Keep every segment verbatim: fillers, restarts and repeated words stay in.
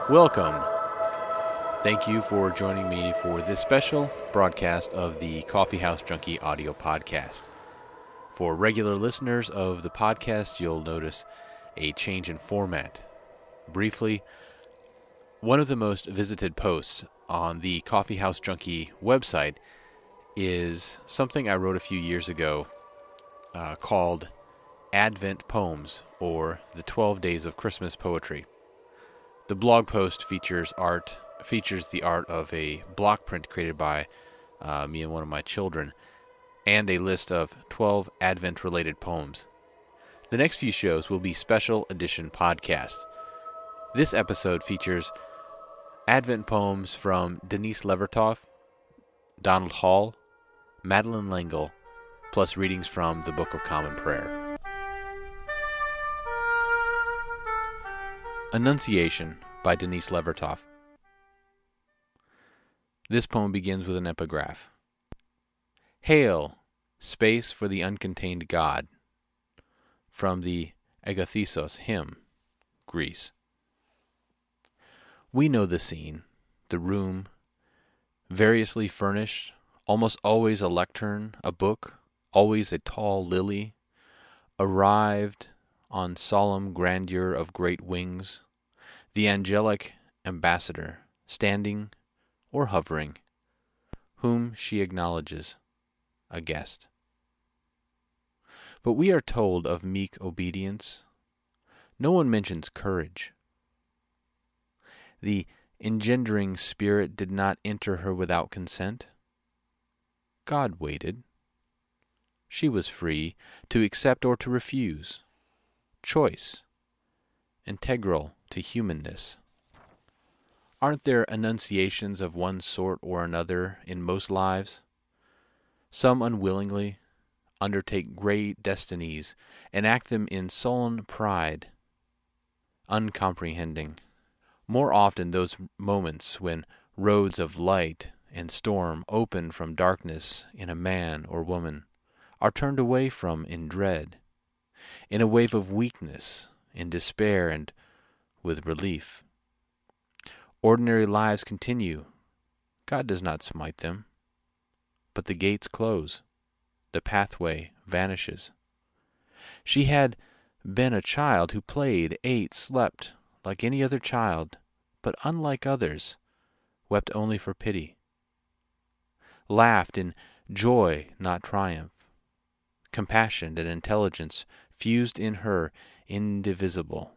Welcome. Thank you for joining me for this special broadcast of the Coffee House Junkie audio podcast. For regular listeners of the podcast, you'll notice a change in format. Briefly, one of the most visited posts on the Coffee House Junkie website is something I wrote a few years ago uh, called Advent Poems, or the twelve Days of Christmas Poetry. The blog post features art, features the art of a block print created by uh, me and one of my children, and a list of twelve Advent-related poems. The next few shows will be special edition podcasts. This episode features Advent poems from Denise Levertov, Donald Hall, Madeleine L'Engle, plus readings from the Book of Common Prayer. Annunciation by Denise Levertov. This poem begins with an epigraph. Hail, space for the uncontained God. From the Agathos hymn, Greece. We know the scene, the room, variously furnished, almost always a lectern, a book, always a tall lily, arrived on solemn grandeur of great wings, the angelic ambassador, standing or hovering, whom she acknowledges, a guest. But we are told of meek obedience. No one mentions courage. The engendering spirit did not enter her without consent. God waited. She was free to accept or to refuse. Choice, integral to humanness. Aren't there annunciations of one sort or another in most lives? Some unwillingly undertake great destinies, enact them in sullen pride, uncomprehending. More often those moments when roads of light and storm open from darkness in a man or woman are turned away from in dread, in a wave of weakness, in despair, and with relief. Ordinary lives continue. God does not smite them. But the gates close. The pathway vanishes. She had been a child who played, ate, slept like any other child, but unlike others, wept only for pity. Laughed in joy, not triumph. Compassion and intelligence fused in her indivisible.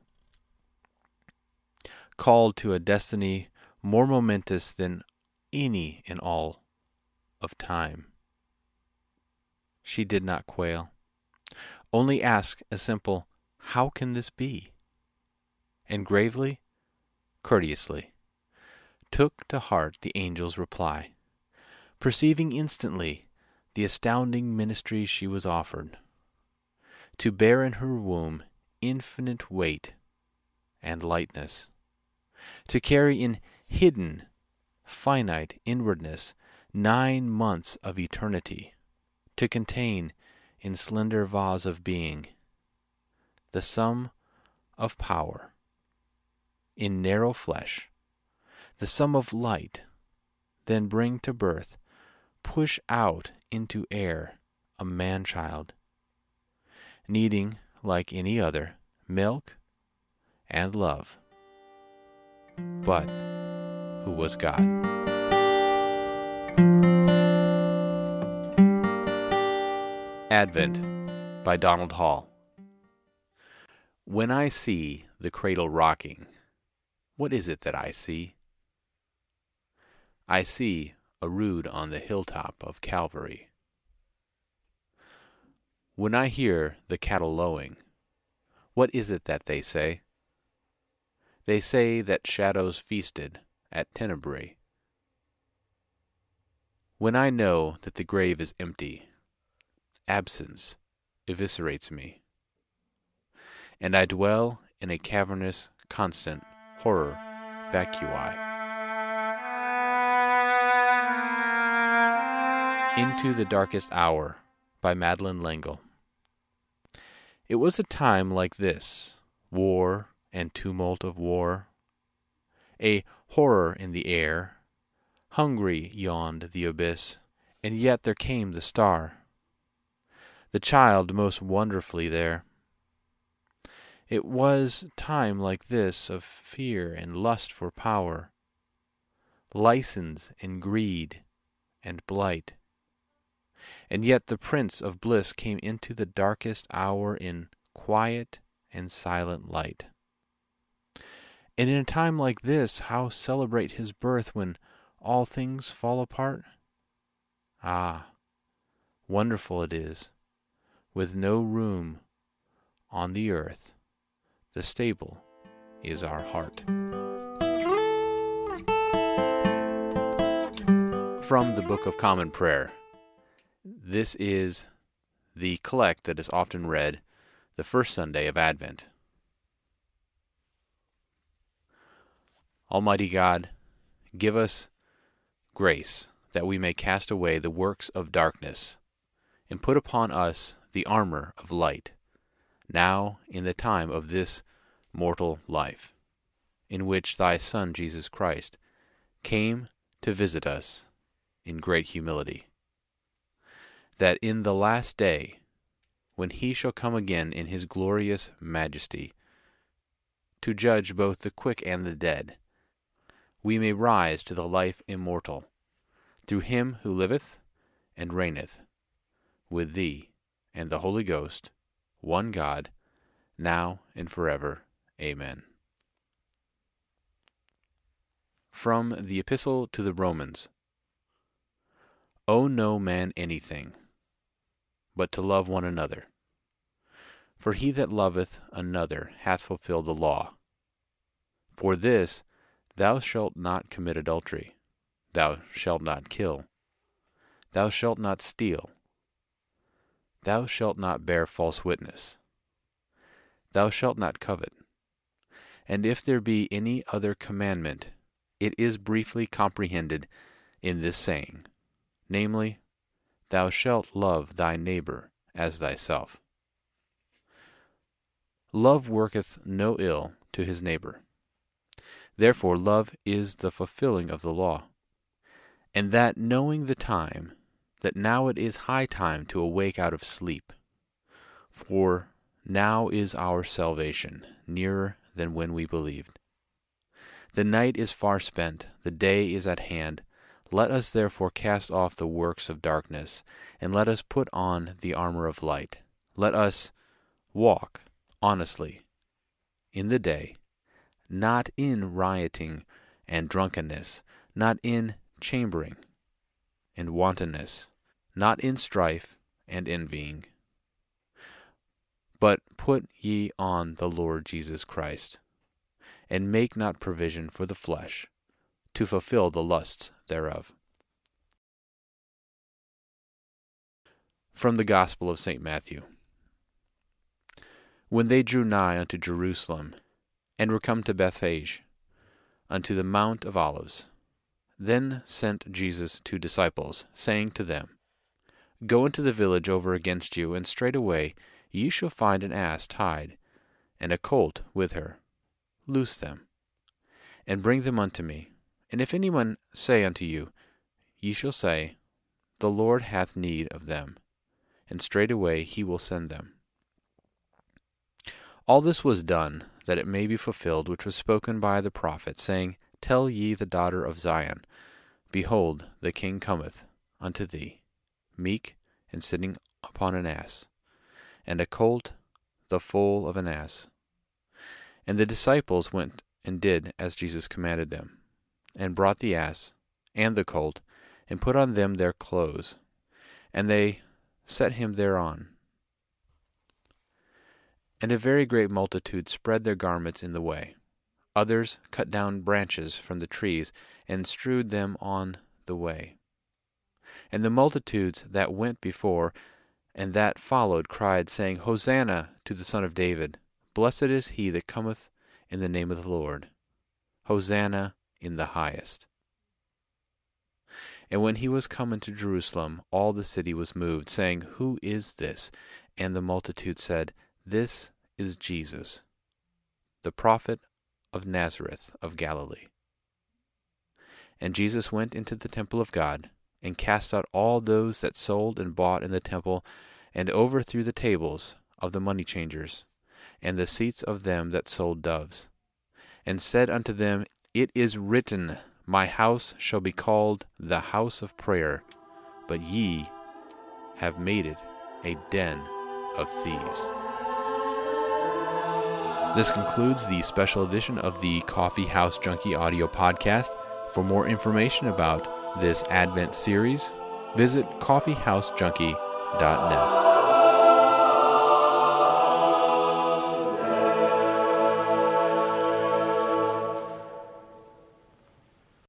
Called to a destiny more momentous than any in all of time. She did not quail, only asked a simple, "How can this be?" And gravely, courteously, took to heart the angel's reply, perceiving instantly the astounding ministry she was offered, to bear in her womb infinite weight and lightness, to carry in hidden, finite inwardness nine months of eternity, to contain in slender vase of being the sum of power, in narrow flesh, the sum of light, then bring to birth, push out into air a man-child, needing, like any other, milk and love, but who was God. Advent by Donald Hall. When I see the cradle rocking, what is it that I see? I see a rood on the hilltop of Calvary. When I hear the cattle lowing, what is it that they say? They say that shadows feasted at Tenebrae. When I know that the grave is empty, absence eviscerates me, and I dwell in a cavernous, constant horror vacui. Into the Darkest Hour by Madeleine L'Engle. It was a time like this, war and tumult of war, a horror in the air. Hungry yawned the abyss, and yet there came the star, the child most wonderfully there. It was time like this of fear and lust for power, license and greed and blight. And yet the Prince of Bliss came into the darkest hour in quiet and silent light. And in a time like this, how celebrate his birth when all things fall apart? Ah, wonderful it is, with no room on the earth, the stable is our heart. From the Book of Common Prayer. This is the collect that is often read the first Sunday of Advent. Almighty God, give us grace that we may cast away the works of darkness and put upon us the armor of light, now in the time of this mortal life, in which thy Son Jesus Christ came to visit us in great humility, that in the last day, when he shall come again in his glorious majesty, to judge both the quick and the dead, we may rise to the life immortal, through him who liveth and reigneth with thee and the Holy Ghost, one God, now and forever. Amen. From the Epistle to the Romans. Owe no man anything, but to love one another. For he that loveth another hath fulfilled the law. For this, thou shalt not commit adultery, thou shalt not kill, thou shalt not steal, thou shalt not bear false witness, thou shalt not covet. And if there be any other commandment, it is briefly comprehended in this saying, namely, thou shalt love thy neighbor as thyself. Love worketh no ill to his neighbor. Therefore love is the fulfilling of the law. And that knowing the time, that now it is high time to awake out of sleep. For now is our salvation nearer than when we believed. The night is far spent, the day is at hand. Let us therefore cast off the works of darkness, and let us put on the armor of light. Let us walk honestly in the day, not in rioting and drunkenness, not in chambering and wantonness, not in strife and envying. But put ye on the Lord Jesus Christ, and make not provision for the flesh, to fulfill the lusts thereof. From the Gospel of Saint Matthew. When they drew nigh unto Jerusalem, and were come to Bethphage, unto the Mount of Olives, then sent Jesus two disciples, saying to them, Go into the village over against you, and straightway ye shall find an ass tied, and a colt with her. Loose them, and bring them unto me. And if any one say unto you, Ye shall say, The Lord hath need of them, and straightway he will send them. All this was done, that it may be fulfilled which was spoken by the prophet, saying, Tell ye the daughter of Zion, Behold, the King cometh unto thee, meek, and sitting upon an ass, and a colt, the foal of an ass. And the disciples went and did as Jesus commanded them, and brought the ass and the colt, and put on them their clothes, and they set him thereon. And a very great multitude spread their garments in the way. Others cut down branches from the trees, and strewed them on the way. And the multitudes that went before and that followed cried, saying, Hosanna to the Son of David. Blessed is he that cometh in the name of the Lord. Hosanna in the highest. And when he was come into Jerusalem, all the city was moved, saying, Who is this? And the multitude said, This is Jesus, the prophet of Nazareth of Galilee. And Jesus went into the temple of God, and cast out all those that sold and bought in the temple, and overthrew the tables of the money changers, and the seats of them that sold doves, and said unto them, It is written, My house shall be called the house of prayer, but ye have made it a den of thieves. This concludes the special edition of the Coffee House Junkie audio podcast. For more information about this Advent series, visit coffee house junkie dot net.